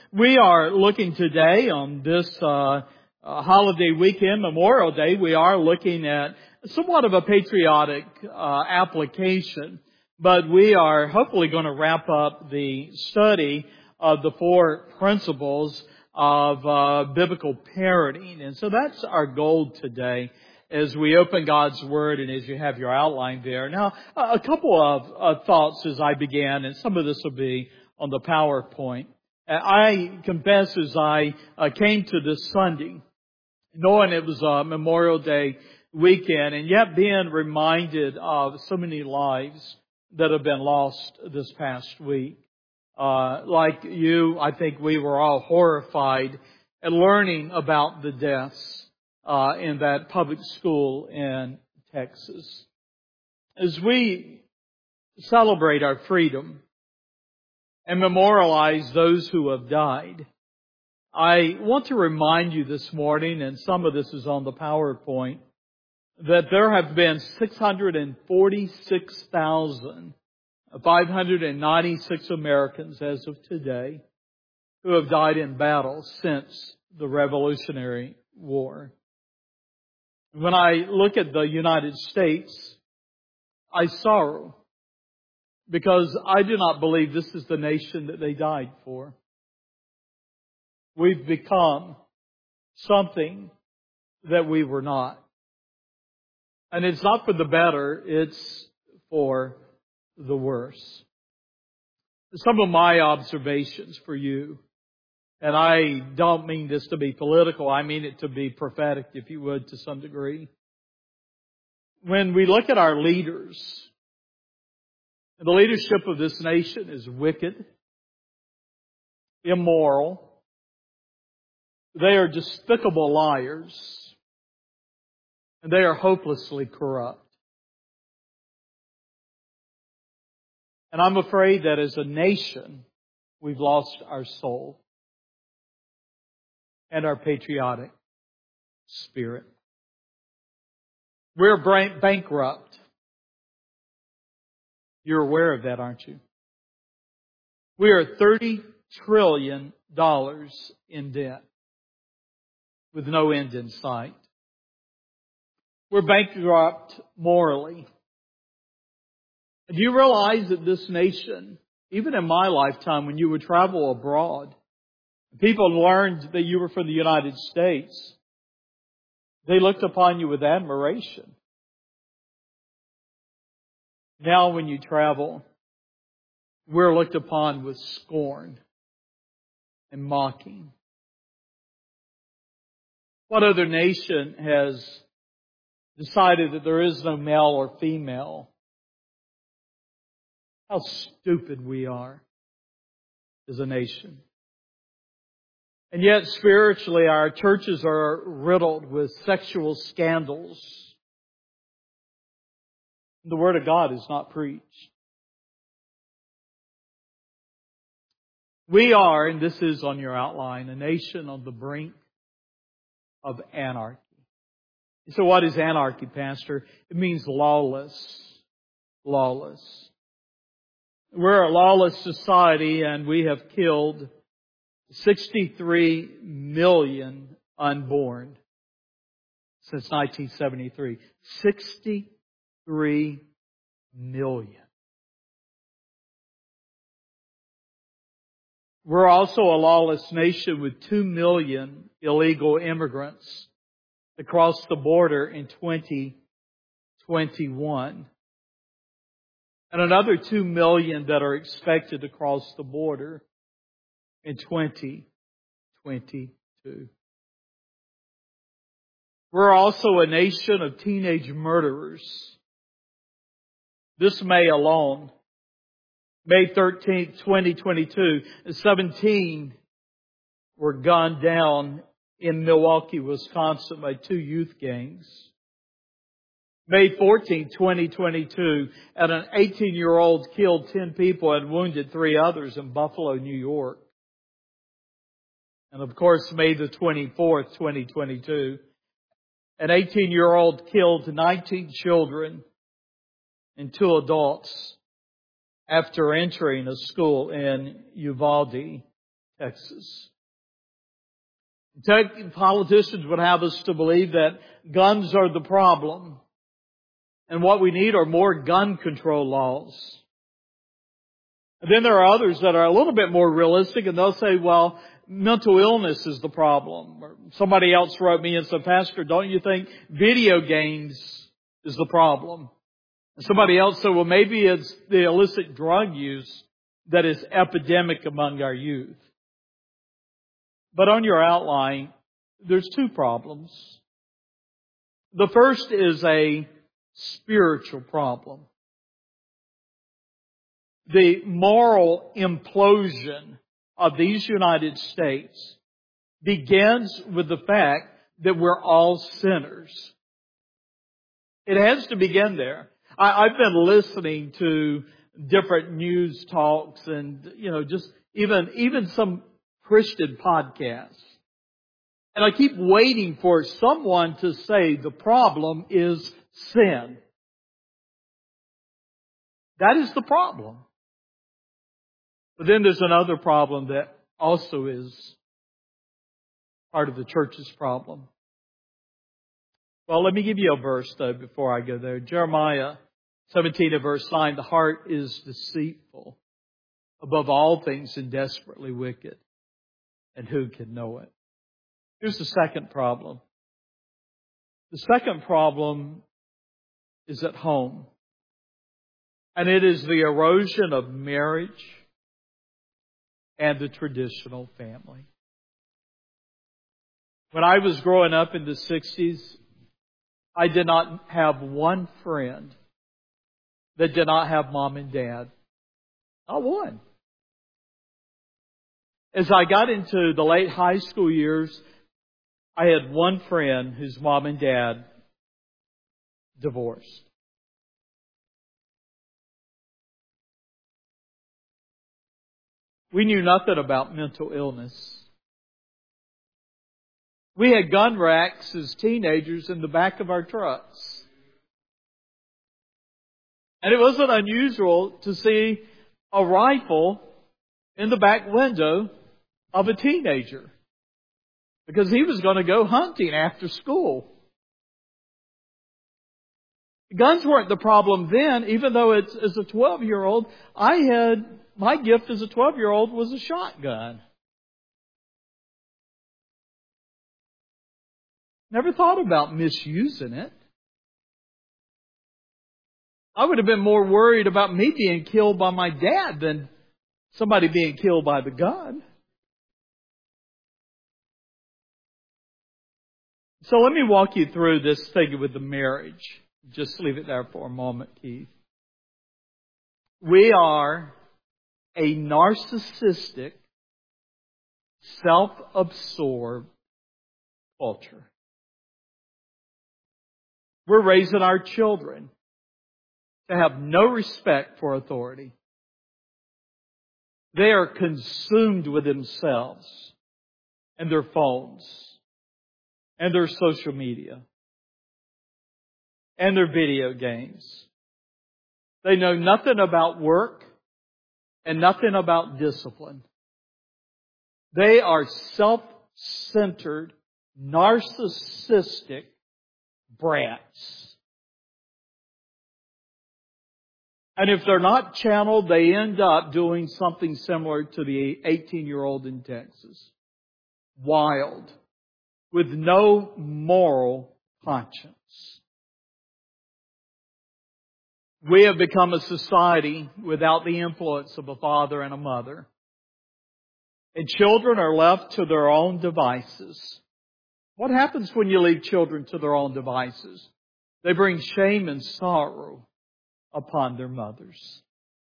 We are looking today on this holiday weekend, Memorial Day, we are looking at somewhat of a patriotic application, but we are hopefully going to wrap up the study of the 4 principles of biblical parenting. And so that's our goal today as we open God's Word and as you have your outline there. Now, a couple of thoughts as I began, and some of this will be on the PowerPoint. I confess as I came to this Sunday, knowing it was a Memorial Day weekend, and yet being reminded of so many lives that have been lost this past week. Like you, I think we were all horrified at learning about the deaths in that public school in Texas. As we celebrate our freedom and memorialize those who have died, I want to remind you this morning, and some of this is on the PowerPoint, that there have been 646,596 Americans as of today who have died in battle since the Revolutionary War. When I look at the United States, I sorrow because I do not believe this is the nation that they died for. We've become something that we were not. And it's not for the better, it's for the worse. Some of my observations for you, and I don't mean this to be political, I mean it to be prophetic, if you would, to some degree. When we look at our leaders, the leadership of this nation is wicked, immoral. They are despicable liars, and they are hopelessly corrupt. And I'm afraid that as a nation, we've lost our soul and our patriotic spirit. We're bankrupt. You're aware of that, aren't you? We are $30 trillion in debt with no end in sight. We're bankrupt morally. And do you realize that this nation, even in my lifetime, when you would travel abroad, people learned that you were from the United States, they looked upon you with admiration. Now when you travel, we're looked upon with scorn and mocking. What other nation has decided that there is no male or female? How stupid we are as a nation. And yet spiritually our churches are riddled with sexual scandals. The Word of God is not preached. We are, and this is on your outline, a nation on the brink of anarchy. So what is anarchy, Pastor? It means lawless. Lawless. We're a lawless society, and we have killed 63 million unborn since 1973. 63 million. We're also a lawless nation with 2 million illegal immigrants across the border in 2021. And another 2 million that are expected to cross the border in 2022. We're also a nation of teenage murderers. This May alone, May 13th, 2022, 17 were gunned down in Milwaukee, Wisconsin by 2 youth gangs. May 14th, 2022, an 18-year-old killed 10 people and wounded 3 others in Buffalo, New York. And of course, May the 24th, 2022, an 18-year-old killed 19 children and 2 adults after entering a school in Uvalde, Texas. Politicians would have us to believe that guns are the problem, and what we need are more gun control laws. And then there are others that are a little bit more realistic, and they'll say, well, mental illness is the problem. Or somebody else wrote me and said, Pastor, don't you think video games is the problem? And somebody else said, well, maybe it's the illicit drug use that is epidemic among our youth. But on your outline, there's two problems. The first is a spiritual problem. The moral implosion of these United States begins with the fact that we're all sinners. It has to begin there. I've been listening to different news talks and, just even some Christian podcasts. And I keep waiting for someone to say the problem is sin. That is the problem. But then there's another problem that also is part of the church's problem. Well, let me give you a verse, though, before I go there. Jeremiah 17 and verse 9, the heart is deceitful above all things and desperately wicked, and who can know it? Here's the second problem. The second problem is at home, and it is the erosion of marriage and the traditional family. When I was growing up in the 60s, I did not have one friend that did not have mom and dad. Not one. As I got into the late high school years, I had one friend whose mom and dad divorced. We knew nothing about mental illness. We had gun racks as teenagers in the back of our trucks. And it wasn't unusual to see a rifle in the back window of a teenager, because he was going to go hunting after school. Guns weren't the problem then, even though as a 12-year-old, my gift as a 12-year-old was a shotgun. Never thought about misusing it. I would have been more worried about me being killed by my dad than somebody being killed by the gun. So let me walk you through this thing with the marriage. Just leave it there for a moment, Keith. We are a narcissistic, self-absorbed culture. We're raising our children to have no respect for authority. They are consumed with themselves and their phones and their social media and their video games. They know nothing about work and nothing about discipline. They are self-centered, narcissistic brats. And if they're not channeled, they end up doing something similar to the 18-year-old in Texas. Wild, with no moral conscience. We have become a society without the influence of a father and a mother. And children are left to their own devices. What happens when you leave children to their own devices? They bring shame and sorrow upon their mothers.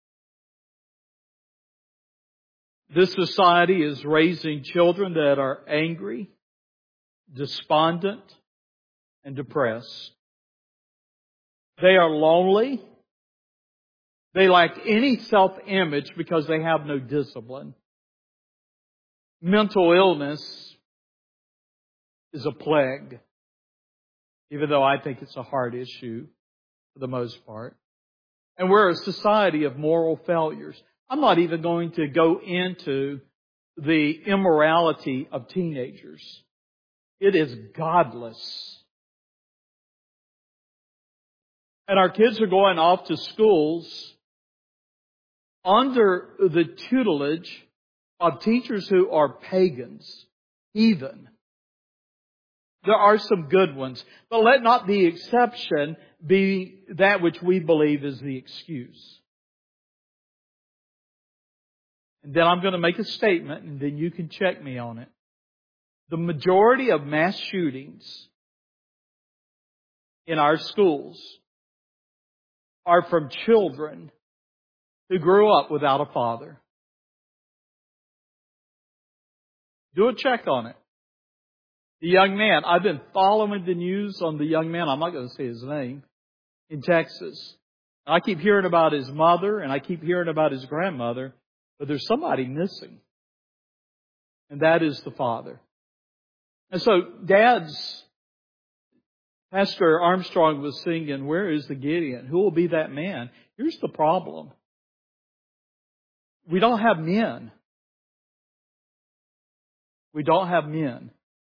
This society is raising children that are angry, despondent, and depressed. They are lonely. They lack any self-image because they have no discipline. Mental illness is a plague, even though I think it's a hard issue for the most part. And we're a society of moral failures. I'm not even going to go into the immorality of teenagers. It is godless. And our kids are going off to schools under the tutelage of teachers who are pagans, heathen. There are some good ones, but let not the exception be that which we believe is the excuse. And then I'm going to make a statement, and then you can check me on it. The majority of mass shootings in our schools are from children who grew up without a father. Do a check on it. The young man, I've been following the news on the young man, I'm not going to say his name, in Texas. I keep hearing about his mother and I keep hearing about his grandmother, but there's somebody missing. And that is the father. And so, dads, Pastor Armstrong was singing, "Where is the Gideon? Who will be that man?" Here's the problem. We don't have men. We don't have men.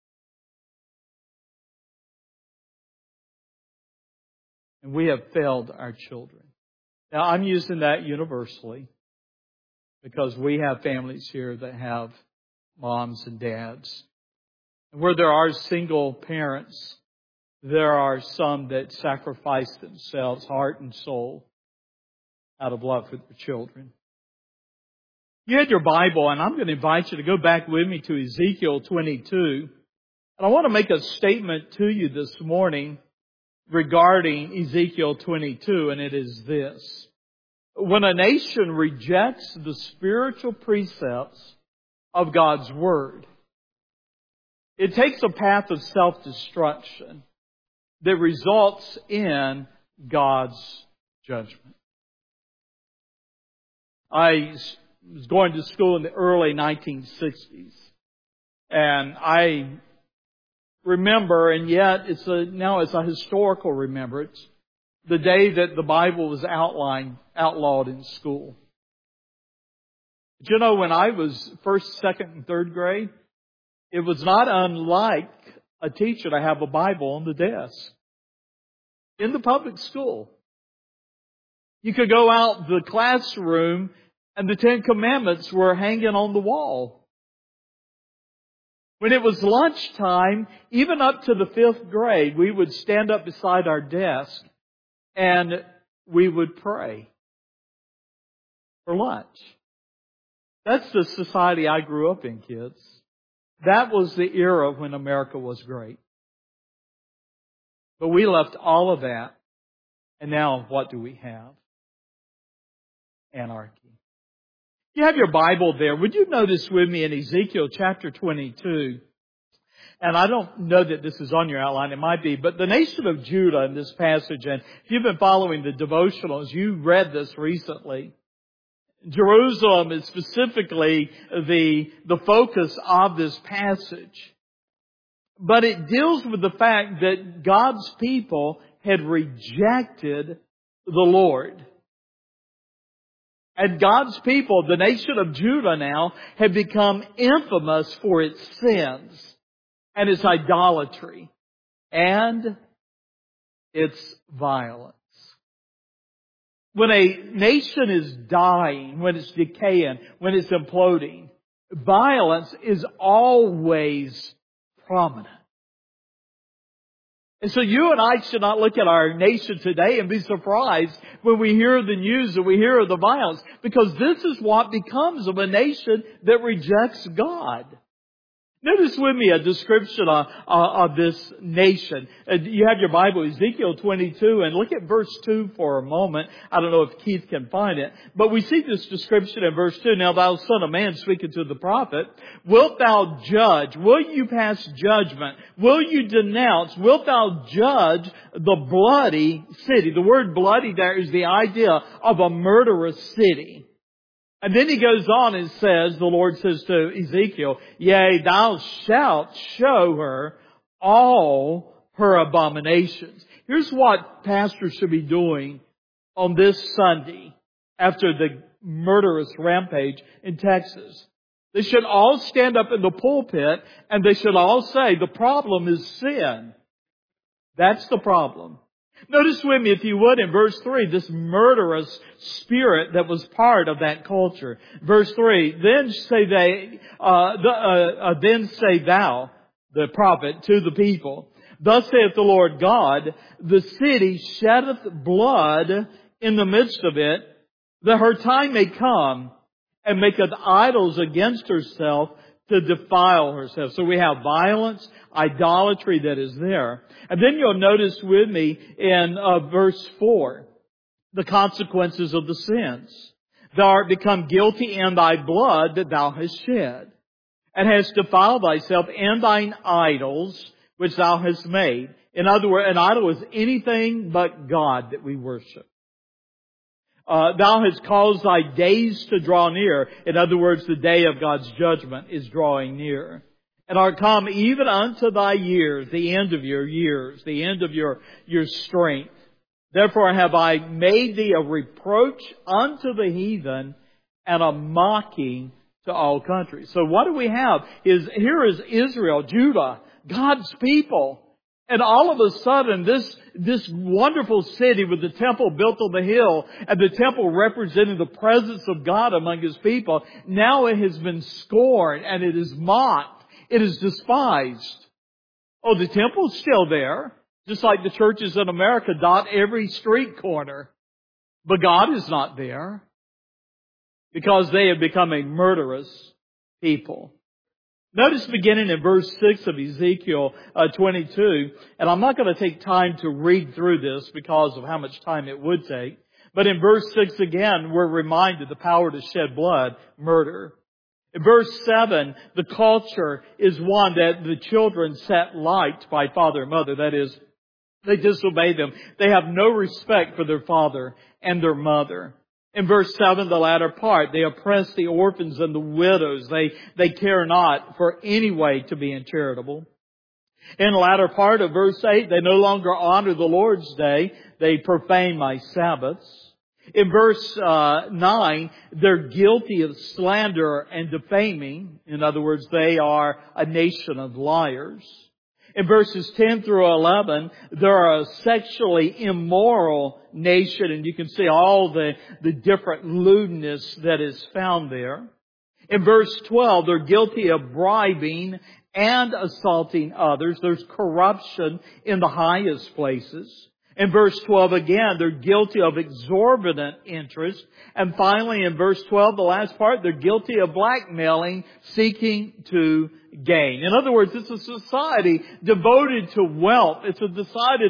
And we have failed our children. Now, I'm using that universally because we have families here that have moms and dads. And where there are single parents, there are some that sacrifice themselves, heart and soul, out of love for their children. You had your Bible, and I'm going to invite you to go back with me to Ezekiel 22. And I want to make a statement to you this morning regarding Ezekiel 22, and it is this. When a nation rejects the spiritual precepts of God's Word, it takes a path of self-destruction that results in God's judgment. I was going to school in the early 1960s, and I remember, and yet now it's a historical remembrance, the day that the Bible was outlawed in school. But you know, when I was first, second, and third grade, it was not unlike a teacher to have a Bible on the desk in the public school. You could go out the classroom and the Ten Commandments were hanging on the wall. When it was lunchtime, even up to the 5th grade, we would stand up beside our desk and we would pray for lunch. That's the society I grew up in, kids. That was the era when America was great. But we left all of that, and now what do we have? Anarchy. You have your Bible there. Would you notice with me in Ezekiel chapter 22? And I don't know that this is on your outline. It might be. But the nation of Judah in this passage, and if you've been following the devotionals, you read this recently. Jerusalem is specifically the focus of this passage. But it deals with the fact that God's people had rejected the Lord. And God's people, the nation of Judah now, had become infamous for its sins and its idolatry and its violence. When a nation is dying, when it's decaying, when it's imploding, violence is always prominent. And so you and I should not look at our nation today and be surprised when we hear the news and we hear of the violence, because this is what becomes of a nation that rejects God. Notice with me a description of this nation. You have your Bible, Ezekiel 22, and look at verse 2 for a moment. I don't know if Keith can find it, but we see this description in verse 2. Now thou son of man, speaking to the prophet, wilt thou judge? Will you pass judgment? Will you denounce? Wilt thou judge the bloody city? The word bloody there is the idea of a murderous city. And then he goes on and says, the Lord says to Ezekiel, yea, thou shalt show her all her abominations. Here's what pastors should be doing on this Sunday after the murderous rampage in Texas. They should all stand up in the pulpit and they should all say, the problem is sin. That's the problem. Notice with me, if you would, in verse 3, this murderous spirit that was part of that culture. Verse 3, then say thou, the prophet, to the people, thus saith the Lord God, the city sheddeth blood in the midst of it, that her time may come, and maketh idols against herself to defile herself. So we have violence, idolatry that is there. And then you'll notice with me in verse 4, the consequences of the sins. Thou art become guilty in thy blood that thou hast shed, and hast defiled thyself in thine idols which thou hast made. In other words, an idol is anything but God that we worship. Thou hast caused thy days to draw near. In other words, the day of God's judgment is drawing near. And art come even unto thy years, the end of your years, the end of your strength. Therefore have I made thee a reproach unto the heathen and a mocking to all countries. So what do we have? Here is Israel, Judah, God's people. And all of a sudden, this wonderful city with the temple built on the hill and the temple representing the presence of God among His people, now it has been scorned and it is mocked. It is despised. Oh, the temple's still there, just like the churches in America dot every street corner. But God is not there because they have become a murderous people. Notice beginning in verse 6 of Ezekiel 22, and I'm not going to take time to read through this because of how much time it would take. But in verse 6 again, we're reminded the power to shed blood, murder. In verse 7, the culture is one that the children set light by father and mother. That is, they disobey them. They have no respect for their father and their mother. In verse 7, the latter part, they oppress the orphans and the widows. They care not for any way to be uncharitable. In the latter part of verse 8, they no longer honor the Lord's day. They profane my Sabbaths. In verse 9, they're guilty of slander and defaming. In other words, they are a nation of liars. In verses 10 through 11, they're a sexually immoral nation, and you can see all the different lewdness that is found there. In verse 12, they're guilty of bribing and assaulting others. There's corruption in the highest places. In verse 12 again, they're guilty of exorbitant interest. And finally, in verse 12, the last part, they're guilty of blackmailing, seeking to gain. In other words, it's a society devoted to wealth. It's a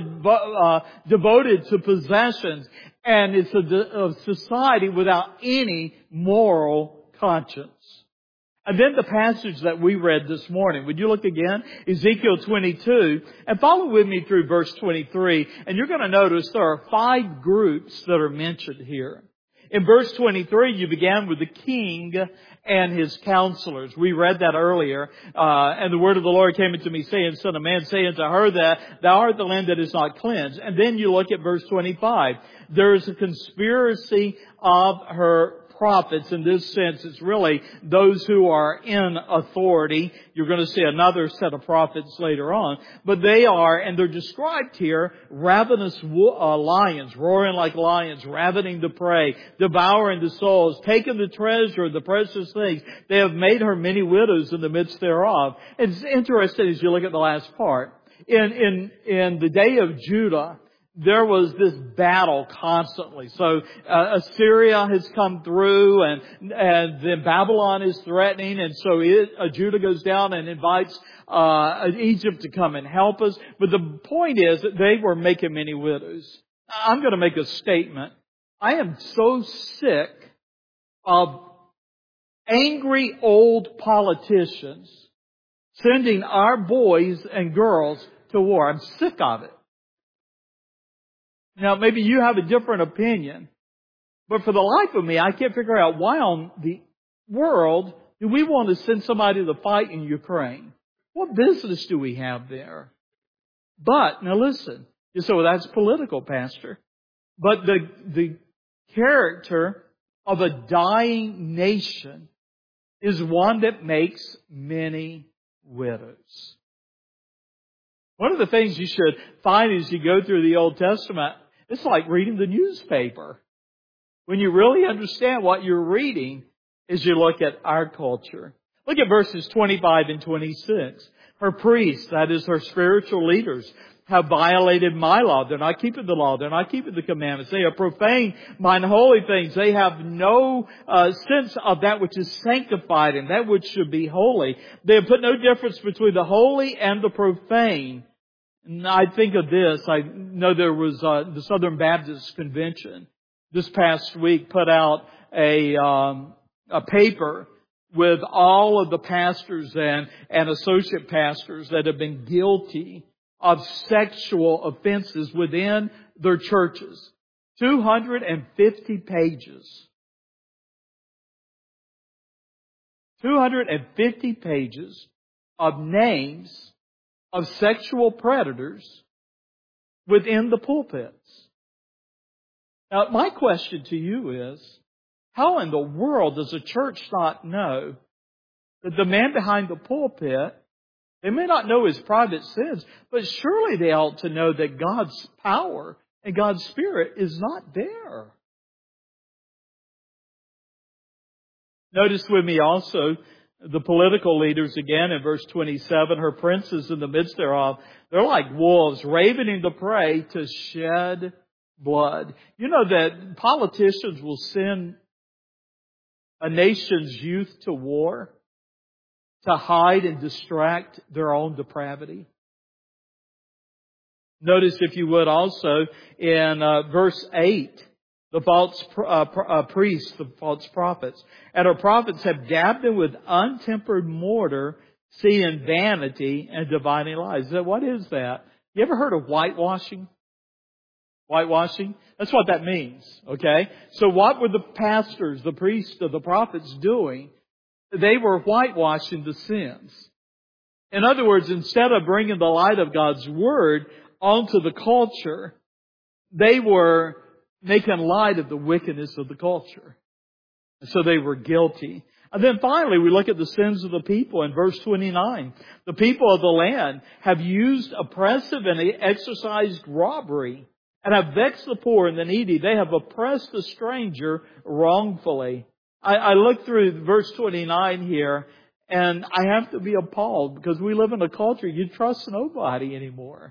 devoted to possessions. And it's a society without any moral conscience. And then the passage that we read this morning, would you look again? Ezekiel 22, and follow with me through verse 23, and you're going to notice there are 5 groups that are mentioned here. In verse 23, you began with the king and his counselors. We read that earlier. And the word of the Lord came unto me, saying, Son of man, say unto her that thou art the land that is not cleansed. And then you look at verse 25. There is a conspiracy of her prophets. In this sense, it's really those who are in authority. You're going to see another set of prophets later on. But they are, and they're described here, ravenous lions, roaring like lions, ravening the prey, devouring the souls, taking the treasure, the precious things. They have made her many widows in the midst thereof. It's interesting as you look at the last part. In the day of Judah, there was this battle constantly. So Assyria has come through, and then Babylon is threatening, and so Judah goes down and invites Egypt to come and help us. But the point is that they were making many widows. I'm going to make a statement. I am so sick of angry old politicians sending our boys and girls to war. I'm sick of it. Now, maybe you have a different opinion, but for the life of me, I can't figure out why on the world do we want to send somebody to fight in Ukraine? What business do we have there? But, now listen, you say, well, that's political, Pastor. But the character of a dying nation is one that makes many widows. One of the things you should find as you go through the Old Testament, it's like reading the newspaper. When you really understand what you're reading as you look at our culture. Look at verses 25 and 26. Her priests, that is her spiritual leaders, have violated my law. They're not keeping the law. They're not keeping the commandments. They have profaned mine holy things. They have no sense of that which is sanctified and that which should be holy. They have put no difference between the holy and the profane. And I think of this. I know there was the Southern Baptist Convention this past week put out a paper with all of the pastors and associate pastors that have been guilty of sexual offenses within their churches. 250 pages. 250 pages of names of sexual predators within the pulpits. Now, my question to you is, how in the world does a church not know that the man behind the pulpit, they may not know his private sins, but surely they ought to know that God's power and God's Spirit is not there. Notice with me also the political leaders again in verse 27, her princes in the midst thereof, they're like wolves ravening the prey to shed blood. You know that politicians will send a nation's youth to war to hide and distract their own depravity. Notice, if you would, also in verse 8, the false priests, the false prophets. And our prophets have dabbed them with untempered mortar, seeing vanity and dividing lies. What is that? You ever heard of whitewashing? Whitewashing? That's what that means. Okay? So what were the pastors, the priests, the prophets doing? They were whitewashing the sins. In other words, instead of bringing the light of God's Word onto the culture, they were making light of the wickedness of the culture. So they were guilty. And then finally, we look at the sins of the people in verse 29. The people of the land have used oppressive and exercised robbery and have vexed the poor and the needy. They have oppressed the stranger wrongfully. I look through verse 29 here, and I have to be appalled because we live in a culture you trust nobody anymore.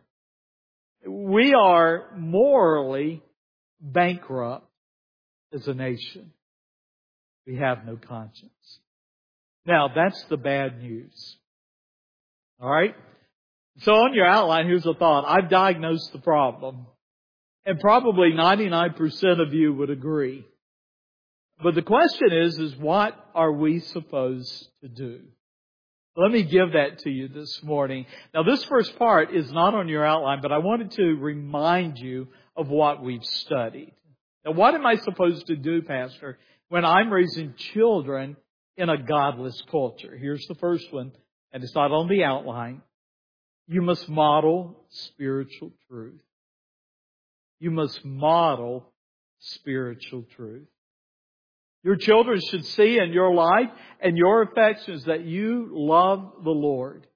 We are morally bankrupt as a nation. We have no conscience. Now, that's the bad news. All right? So on your outline, here's a thought. I've diagnosed the problem. And probably 99% of you would agree. But the question is what are we supposed to do? Let me give that to you this morning. Now, this first part is not on your outline, but I wanted to remind you of what we've studied. Now, what am I supposed to do, Pastor, when I'm raising children in a godless culture? Here's the first one, and it's not on the outline. You must model spiritual truth. You must model spiritual truth. Your children should see in your life and your affections that you love the Lord.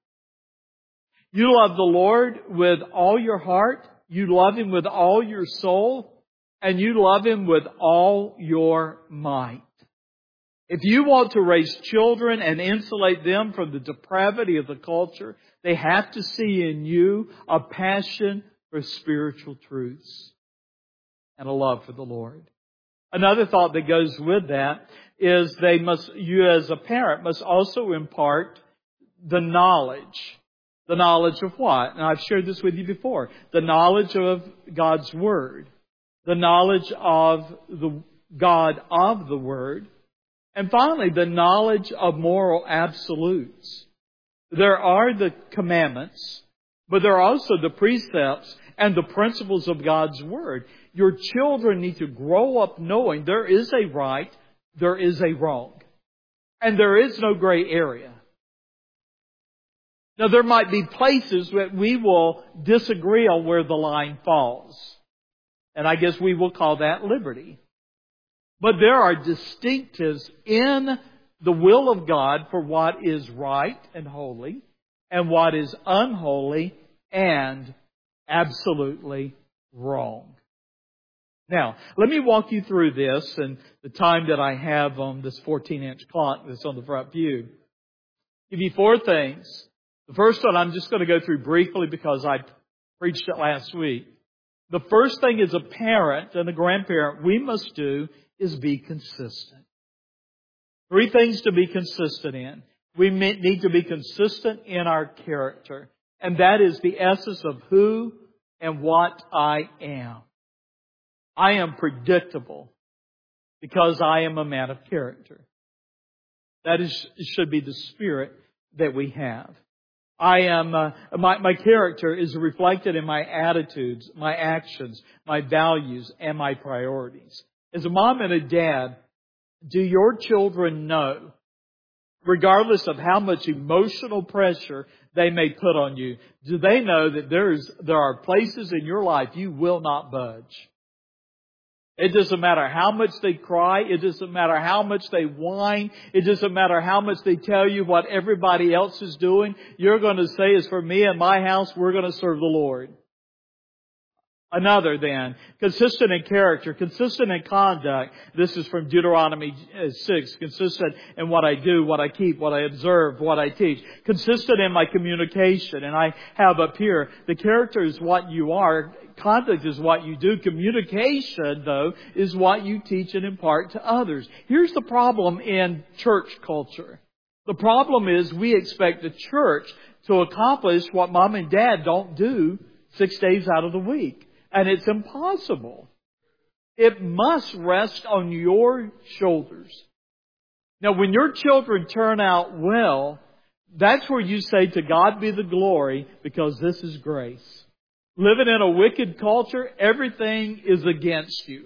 You love the Lord with all your heart. You love Him with all your soul. And you love Him with all your might. If you want to raise children and insulate them from the depravity of the culture, they have to see in you a passion for spiritual truths and a love for the Lord. Another thought that goes with that is you as a parent must also impart the knowledge. The knowledge of what? And I've shared this with you before. The knowledge of God's Word. The knowledge of the God of the Word. And finally, the knowledge of moral absolutes. There are the commandments, but there are also the precepts and the principles of God's Word. Your children need to grow up knowing there is a right, there is a wrong. And there is no gray area. Now, there might be places that we will disagree on where the line falls. And I guess we will call that liberty. But there are distinctives in the will of God for what is right and holy and what is unholy and absolutely wrong. Now, let me walk you through this and the time that I have on this 14-inch clock that's on the front pew. Give you 4 things. The first one I'm just going to go through briefly because I preached it last week. The first thing as a parent and a grandparent we must do is be consistent. 3 things to be consistent in. We need to be consistent in our character. And that is the essence of who and what I am. I am predictable because I am a man of character. That should be the spirit that we have. I am, my character is reflected in my attitudes, my actions, my values, and my priorities. As a mom and a dad, do your children know, regardless of how much emotional pressure they may put on you, do they know that there are places in your life you will not budge? It doesn't matter how much they cry. It doesn't matter how much they whine. It doesn't matter how much they tell you what everybody else is doing. You're going to say, as for me and my house, we're going to serve the Lord. Another then, consistent in character, consistent in conduct. This is from Deuteronomy 6. Consistent in what I do, what I keep, what I observe, what I teach. Consistent in my communication. And I have up here, the character is what you are. Conduct is what you do. Communication, though, is what you teach and impart to others. Here's the problem in church culture. The problem is we expect the church to accomplish what mom and dad don't do 6 days out of the week. And it's impossible. It must rest on your shoulders. Now, when your children turn out well, that's where you say, to God be the glory, because this is grace. Living in a wicked culture, everything is against you.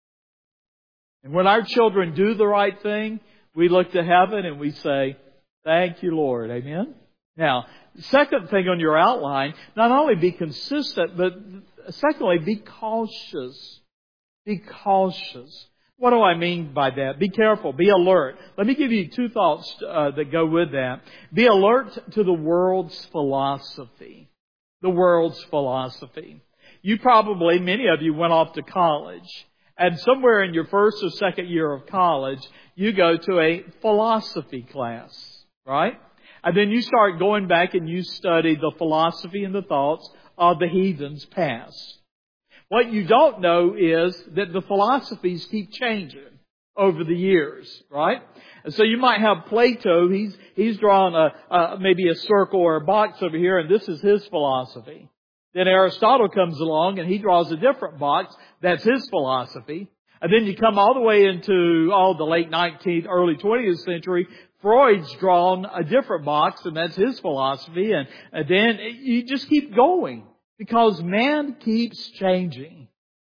And when our children do the right thing, we look to heaven and we say, thank you, Lord. Amen? Now, second thing on your outline, not only be consistent, but secondly, be cautious. Be cautious. What do I mean by that? Be careful. Be alert. Let me give you 2 thoughts that go with that. Be alert to the world's philosophy. The world's philosophy. You probably, many of you went off to college. And somewhere in your first or second year of college, you go to a philosophy class. Right? And then you start going back and you study the philosophy and the thoughts of the heathens past. What you don't know is that the philosophies keep changing over the years, right? And so you might have Plato, he's drawn maybe a circle or a box over here, and this is his philosophy. Then Aristotle comes along and he draws a different box, that's his philosophy. And then you come all the way into the late 19th, early 20th century, Freud's drawn a different box, and that's his philosophy. And then you just keep going because man keeps changing.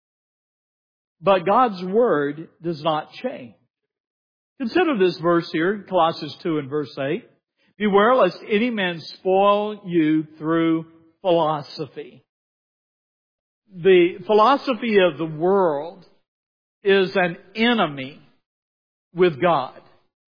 But God's Word does not change. Consider this verse here, Colossians 2 and verse 8. Beware lest any man spoil you through philosophy. The philosophy of the world is an enemy with God.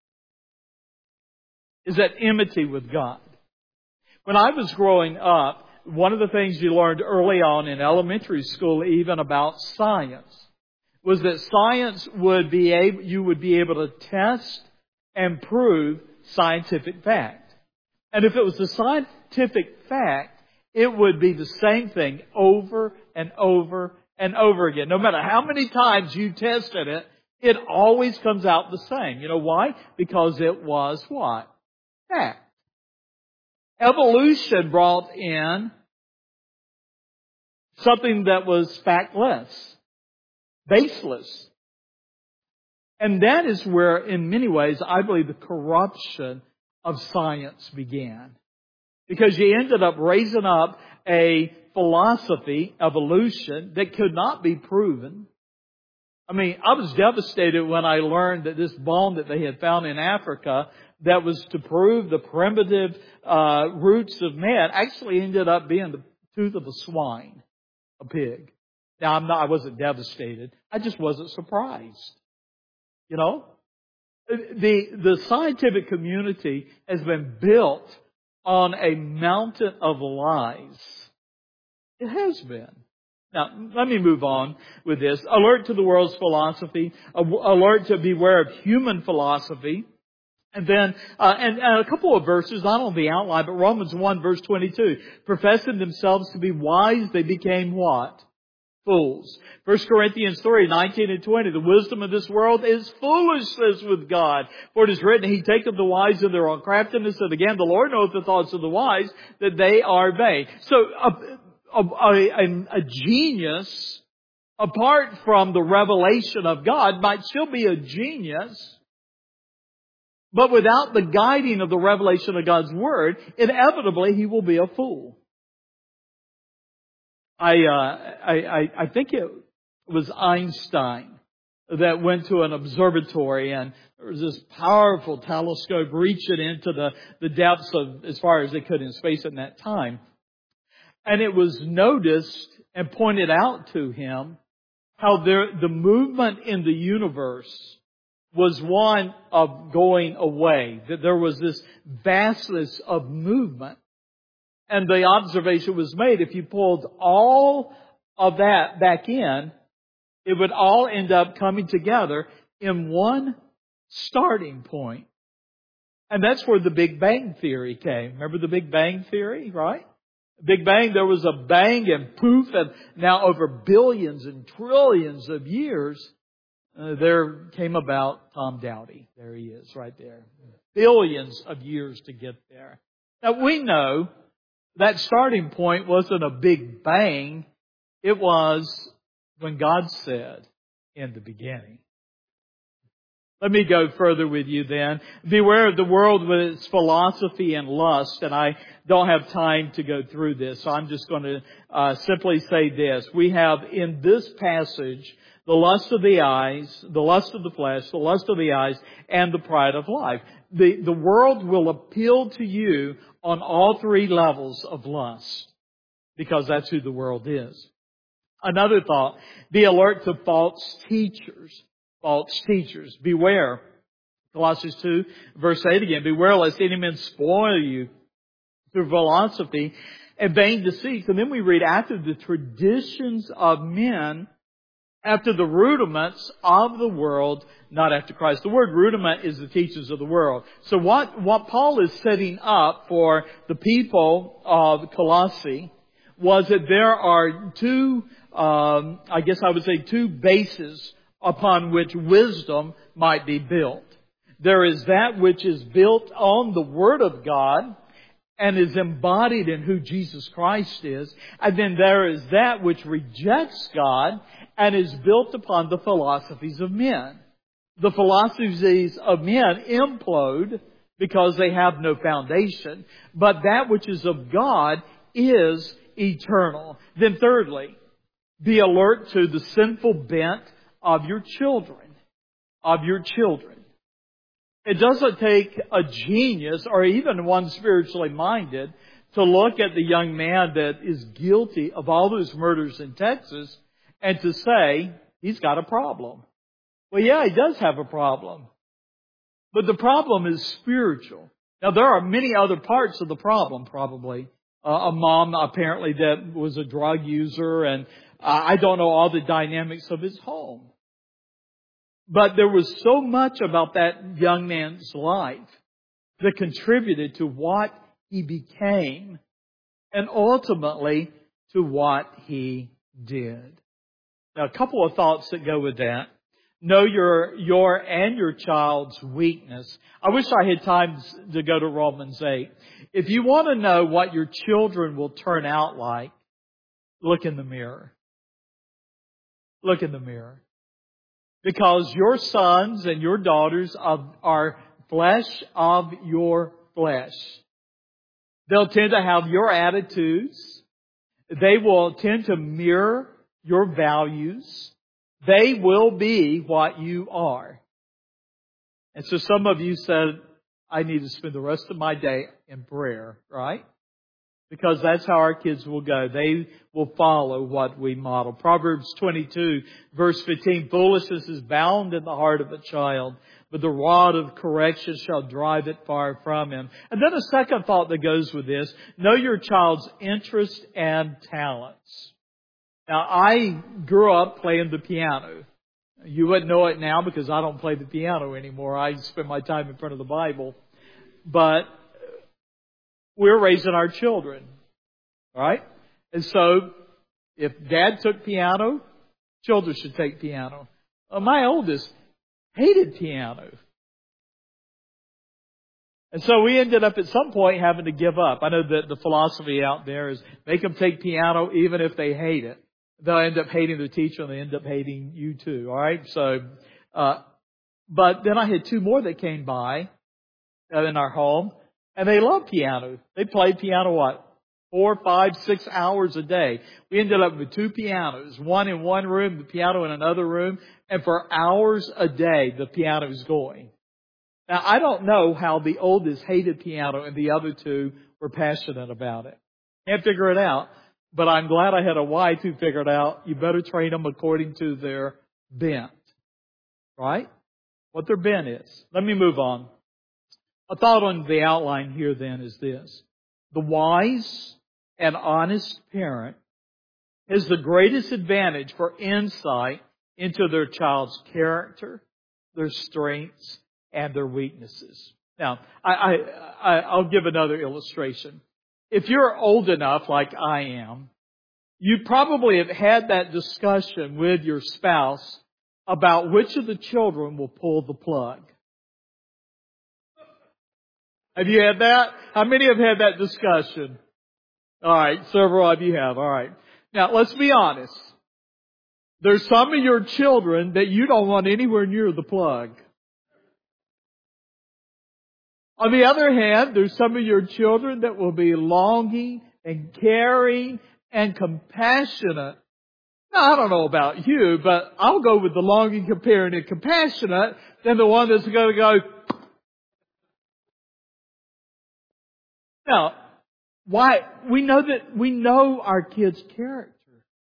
Is at enmity with God. When I was growing up, one of the things you learned early on in elementary school, even about science, was that science you would be able to test and prove scientific fact. And if it was a scientific fact, it would be the same thing over and over and over again. No matter how many times you tested it, it always comes out the same. You know why? Because it was what? Fact. Evolution brought in something that was factless, baseless. And that is where, in many ways, I believe the corruption of science began. Because you ended up raising up a philosophy, evolution, that could not be proven. I mean, I was devastated when I learned that this bone that they had found in Africa that was to prove the primitive roots of man actually ended up being the tooth of a swine, a pig. Now, I wasn't devastated. I just wasn't surprised. You know? The scientific community has been built on a mountain of lies. It has been. Now, let me move on with this. Alert to the world's philosophy. Alert to beware of human philosophy. And then, and a couple of verses, not on the outline, but Romans 1 verse 22. Professing themselves to be wise, they became what? Fools. 1 Corinthians 3, 19 and 20. The wisdom of this world is foolishness with God. For it is written, He taketh the wise in their own craftiness. And again, the Lord knoweth the thoughts of the wise, that they are vain. So, a genius, apart from the revelation of God, might still be a genius, but without the guiding of the revelation of God's Word, inevitably he will be a fool. I think it was Einstein that went to an observatory, and there was this powerful telescope reaching into the depths of as far as it could in space at that time. And it was noticed and pointed out to him how the movement in the universe was one of going away. That there was this vastness of movement. And the observation was made, if you pulled all of that back in, it would all end up coming together in one starting point. And that's where the Big Bang Theory came. Remember the Big Bang Theory, right? Big Bang, there was a bang and poof, and now over billions and trillions of years, there came about Tom Dowdy. There he is, right there. Billions of years to get there. Now we know that starting point wasn't a big bang. It was when God said, in the beginning. Let me go further with you then. Beware of the world with its philosophy and lust. And I don't have time to go through this, so I'm just going to simply say this. We have in this passage the lust of the eyes, the lust of the flesh, the lust of the eyes, and the pride of life. The world will appeal to you on all three levels of lust, because that's who the world is. Another thought, be alert to false teachers. False teachers. Beware. Colossians 2, verse 8 again. Beware lest any man spoil you through philosophy and vain deceits. And then we read, after the traditions of men, after the rudiments of the world, not after Christ. The word rudiment is the teachers of the world. So what Paul is setting up for the people of Colossae was that there are two bases upon which wisdom might be built. There is that which is built on the Word of God and is embodied in who Jesus Christ is. And then there is that which rejects God and is built upon the philosophies of men. The philosophies of men implode because they have no foundation. But that which is of God is eternal. Then thirdly, be alert to the sinful bent of your children. It doesn't take a genius or even one spiritually minded to look at the young man that is guilty of all those murders in Texas and to say, he's got a problem. Well, yeah, he does have a problem. But the problem is spiritual. Now, there are many other parts of the problem, probably. A mom, apparently, that was a drug user, and I don't know all the dynamics of his home. But there was so much about that young man's life that contributed to what he became and ultimately to what he did. Now, a couple of thoughts that go with that. Know your and your child's weakness. I wish I had time to go to Romans 8. If you want to know what your children will turn out like, look in the mirror. Look in the mirror. Because your sons and your daughters are flesh of your flesh. They'll tend to have your attitudes. They will tend to mirror your values. They will be what you are. And so some of you said, I need to spend the rest of my day in prayer, right? Because that's how our kids will go. They will follow what we model. Proverbs 22, verse 15, foolishness is bound in the heart of a child, but the rod of correction shall drive it far from him. And then a second thought that goes with this, know your child's interest and talents. Now, I grew up playing the piano. You wouldn't know it now because I don't play the piano anymore. I spend my time in front of the Bible. But we're raising our children. All right? And so, if Dad took piano, children should take piano. My oldest hated piano. And so we ended up at some point having to give up. I know that the philosophy out there is make them take piano even if they hate it. They'll end up hating the teacher and they end up hating you too. All right? So, but then I had two more that came by in our home and they love piano. They played piano what? 4, 5, 6 hours a day. We ended up with two pianos, one in one room, the piano in another room, and for hours a day the piano was going. Now I don't know how the oldest hated piano and the other two were passionate about it. Can't figure it out, but I'm glad I had a wife who figured out you better train them according to their bent. Right? What their bent is. Let me move on. A thought on the outline here then is this. The wise and honest parent has the greatest advantage for insight into their child's character, their strengths, and their weaknesses. Now, I'll give another illustration. If you're old enough, like I am, you probably have had that discussion with your spouse about which of the children will pull the plug. Have you had that? How many have had that discussion? All right, several of you have. All right. Now, let's be honest. There's some of your children that you don't want anywhere near the plug. On the other hand, there's some of your children that will be longing and caring and compassionate. Now, I don't know about you, but I'll go with the longing, caring, and compassionate than the one that's going to go. Now, why? We know our kids' character.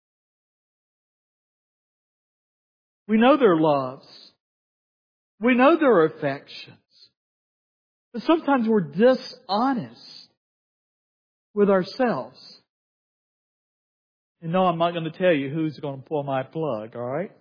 We know their loves. We know their affections. But sometimes we're dishonest with ourselves. And no, I'm not going to tell you who's going to pull my plug, all right?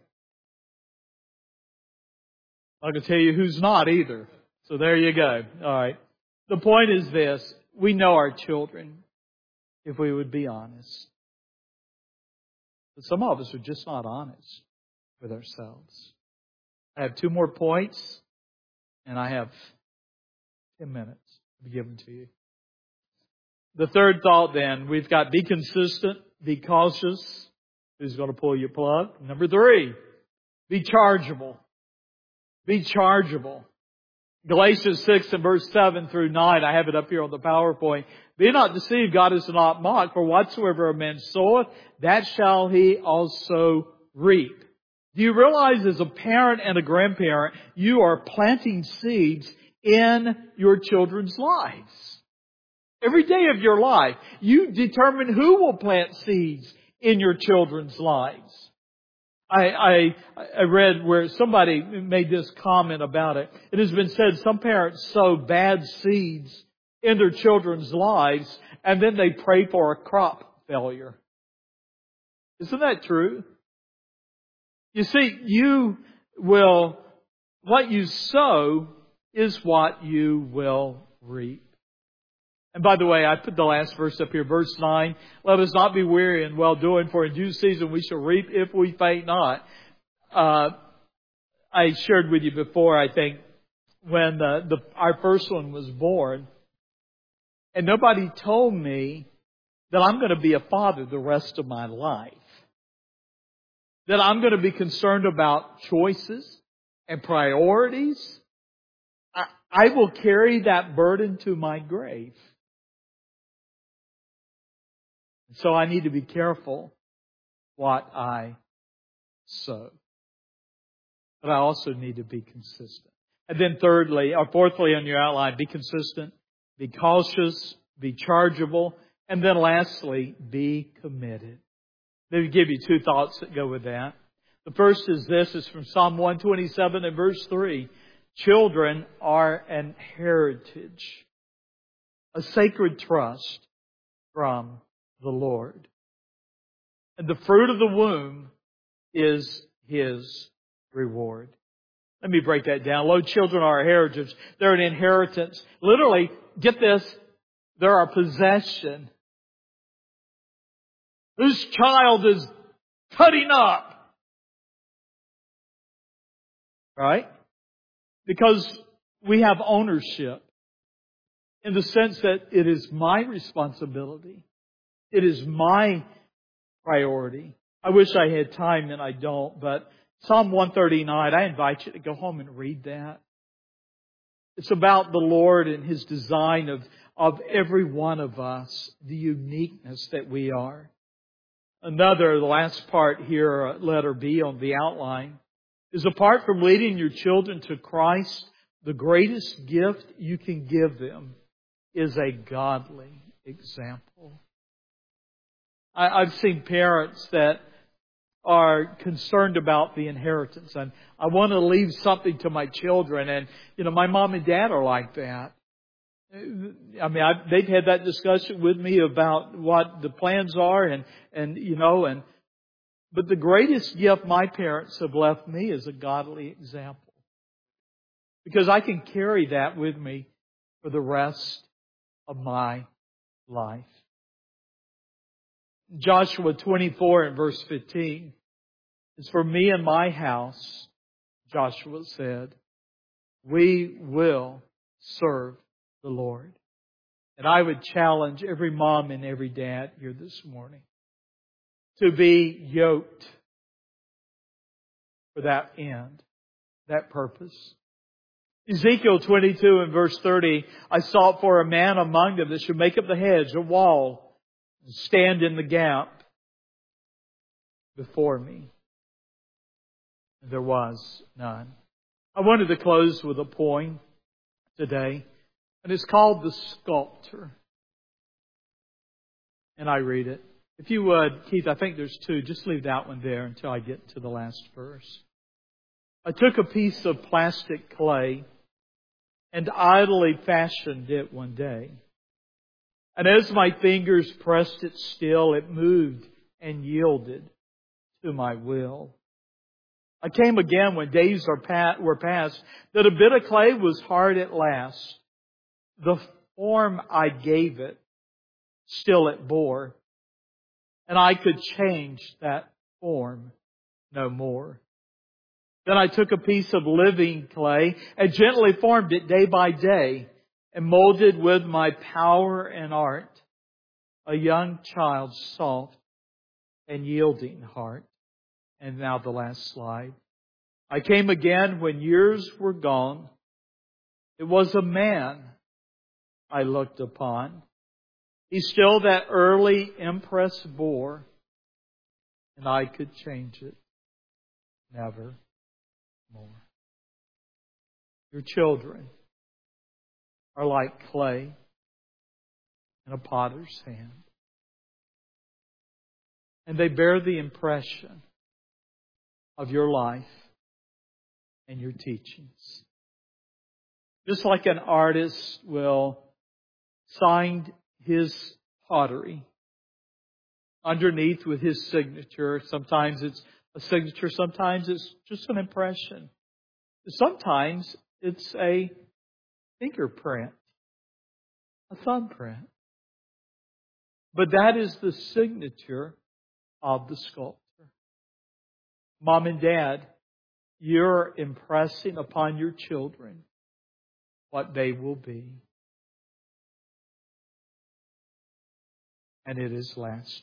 I'm not going to tell you who's not either. So there you go. All right. The point is this. We know our children if we would be honest. But some of us are just not honest with ourselves. I have 2 more points, and I have 10 minutes to be given to you. The third thought then, we've got be consistent, be cautious. Who's going to pull your plug? Number 3, be chargeable. Be chargeable. Galatians 6 and verse 7 through 9, I have it up here on the PowerPoint. Be not deceived, God is not mocked, for whatsoever a man soweth, that shall he also reap. Do you realize as a parent and a grandparent, you are planting seeds in your children's lives? Every day of your life, you determine who will plant seeds in your children's lives. I read where somebody made this comment about it. It has been said some parents sow bad seeds in their children's lives and then they pray for a crop failure. Isn't that true? You see, what you sow is what you will reap. And by the way, I put the last verse up here, verse 9. Let us not be weary in well-doing, for in due season we shall reap if we faint not. I shared with you before, I think, when our first one was born, and nobody told me that I'm going to be a father the rest of my life. That I'm going to be concerned about choices and priorities. I will carry that burden to my grave. So I need to be careful what I sow. But I also need to be consistent. And then fourthly on your outline, be consistent, be cautious, be chargeable, and then lastly, be committed. Let me give you 2 thoughts that go with that. The first is this, is from Psalm 127 and verse 3. Children are an heritage, a sacred trust from the Lord. And the fruit of the womb is His reward. Let me break that down. Lo, children are a heritage. They're an inheritance. Literally, get this, they're our possession. This child is cutting up. Right? Because we have ownership in the sense that it is my responsibility. It is my priority. I wish I had time and I don't, but Psalm 139, I invite you to go home and read that. It's about the Lord and His design of every one of us, the uniqueness that we are. The last part here, letter B on the outline, is apart from leading your children to Christ, the greatest gift you can give them is a godly example. I've seen parents that are concerned about the inheritance, and I want to leave something to my children, and my mom and dad are like that. I mean, they've had that discussion with me about what the plans are, but the greatest gift my parents have left me is a godly example, because I can carry that with me for the rest of my life. Joshua 24 and verse 15. As for me and my house, Joshua said, we will serve the Lord. And I would challenge every mom and every dad here this morning to be yoked for that end, that purpose. Ezekiel 22 and verse 30, I sought for a man among them that should make up the hedge, a wall, and stand in the gap before me. There was none. I wanted to close with a poem today, and it's called The Sculptor. And I read it. If you would, Keith, I think there's two. Just leave that one there until I get to the last verse. I took a piece of plastic clay and idly fashioned it one day. And as my fingers pressed it still, it moved and yielded to my will. I came again when days were past, that a bit of clay was hard at last. The form I gave it, still it bore, and I could change that form no more. Then I took a piece of living clay and gently formed it day by day, and molded with my power and art a young child's soft and yielding heart. And now the last slide. I came again when years were gone. It was a man I looked upon. He still that early impress bore, and I could change it never more. Your children are like clay in a potter's hand. And they bear the impression of your life and your teachings. Just like an artist will sign his pottery underneath with his signature. Sometimes it's a signature, sometimes it's just an impression. Sometimes it's a fingerprint, a thumbprint. But that is the signature of the sculptor. Mom and Dad, you're impressing upon your children what they will be. And it is lasting.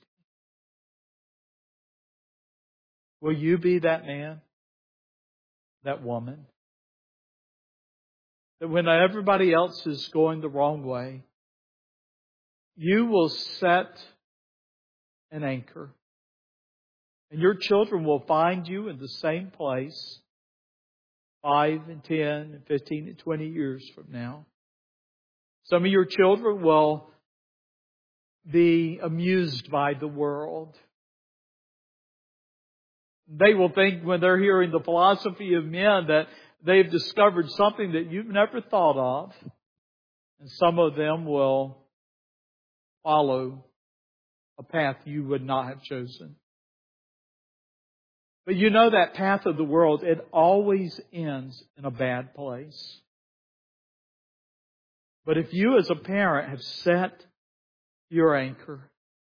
Will you be that man, that woman, that when everybody else is going the wrong way, you will set an anchor, and your children will find you in the same place 5 and 10 and 15 and 20 years from now. Some of your children will be amused by the world. They will think when they're hearing the philosophy of men that they've discovered something that you've never thought of. And some of them will follow a path you would not have chosen. But you know that path of the world, it always ends in a bad place. But if you as a parent have set your anchor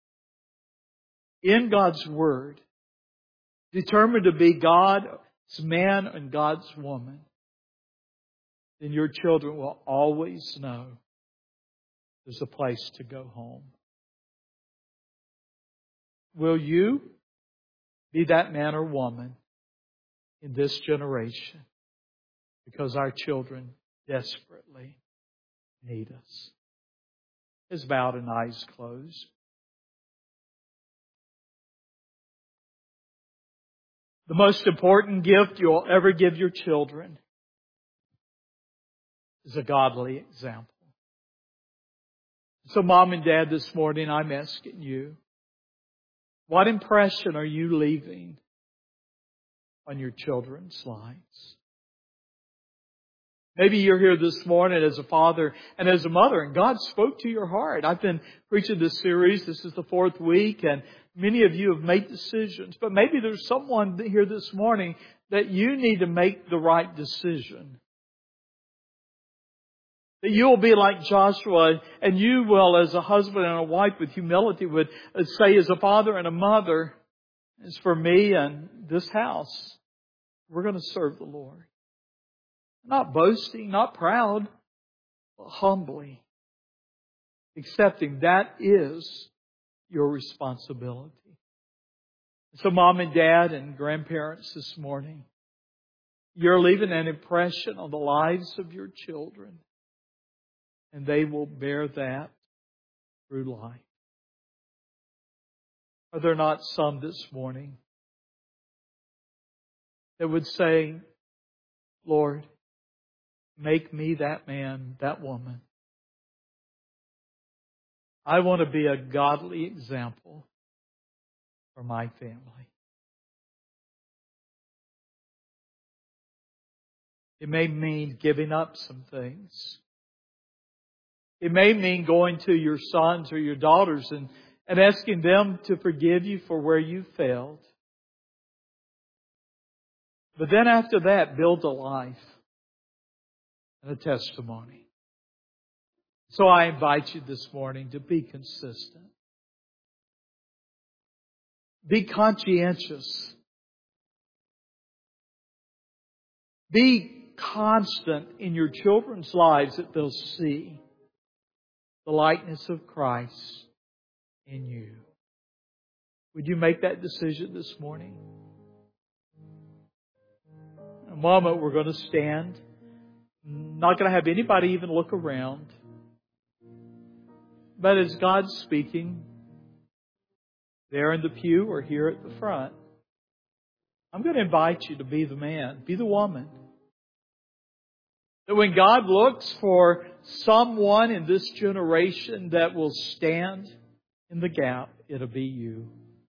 in God's Word, determined to be God's man and God's woman, then your children will always know there's a place to go home. Will you be that man or woman in this generation? Because our children desperately need us. Heads bowed and eyes closed. The most important gift you'll ever give your children is a godly example. So Mom and Dad, this morning I'm asking you, what impression are you leaving on your children's lives? Maybe you're here this morning as a father and as a mother, and God spoke to your heart. I've been preaching this series. This is the 4th week, and many of you have made decisions. But maybe there's someone here this morning that you need to make the right decision. That you will be like Joshua, and you will, as a husband and a wife with humility, would say, as a father and a mother, as for me and this house, we're going to serve the Lord. Not boasting, not proud, but humbly accepting that is your responsibility. So Mom and Dad and grandparents this morning, you're leaving an impression on the lives of your children, and they will bear that through life. Are there not some this morning that would say, Lord, make me that man, that woman. I want to be a godly example for my family. It may mean giving up some things. It may mean going to your sons or your daughters and asking them to forgive you for where you failed. But then after that, build a life and a testimony. So I invite you this morning to be consistent. Be conscientious. Be constant in your children's lives that they'll see the likeness of Christ in you. Would you make that decision this morning? In a moment, we're going to stand. Not going to have anybody even look around. But as God's speaking, there in the pew or here at the front, I'm going to invite you to be the man, be the woman. That when God looks for someone in this generation that will stand in the gap, it'll be you.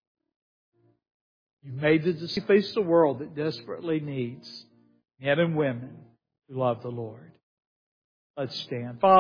You made the decision to face the world that desperately needs men and women who love the Lord. Let's stand. Father,